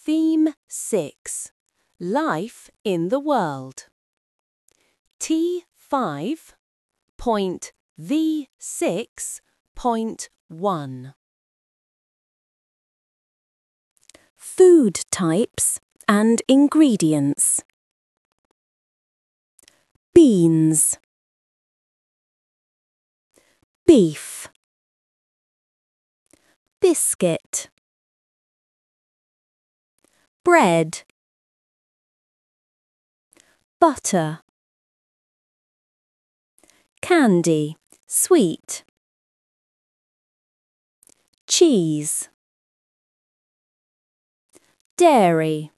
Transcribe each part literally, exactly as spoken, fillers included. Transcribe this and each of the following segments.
Theme six. Life in the World. T five point V six point one. Food types and ingredients. Beans, beef, biscuit, bread, butter, candy, sweet, cheese, dairy,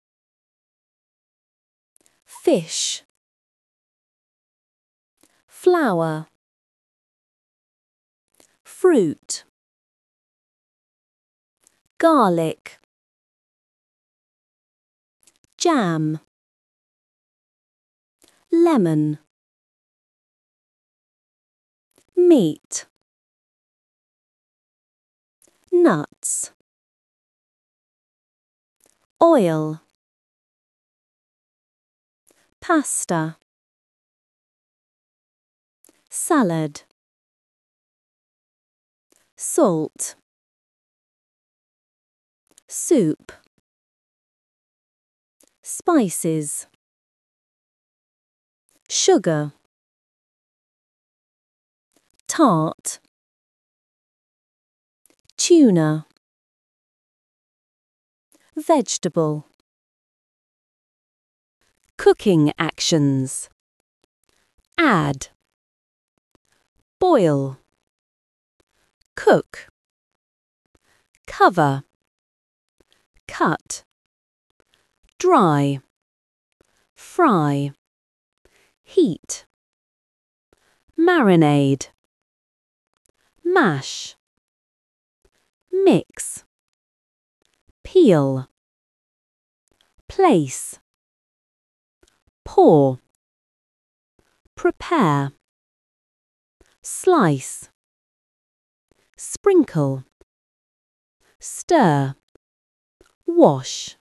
fish, flour, fruit, garlic, jam, lemon, meat, nuts, oil, pasta, salad, salt, soup, spices, sugar, tart, tuna, vegetable. Cooking actions. Add, boil, cook, cover, cut, dry, fry, heat, marinade, mash, mix, peel, place, pour, prepare, slice, sprinkle, stir, wash.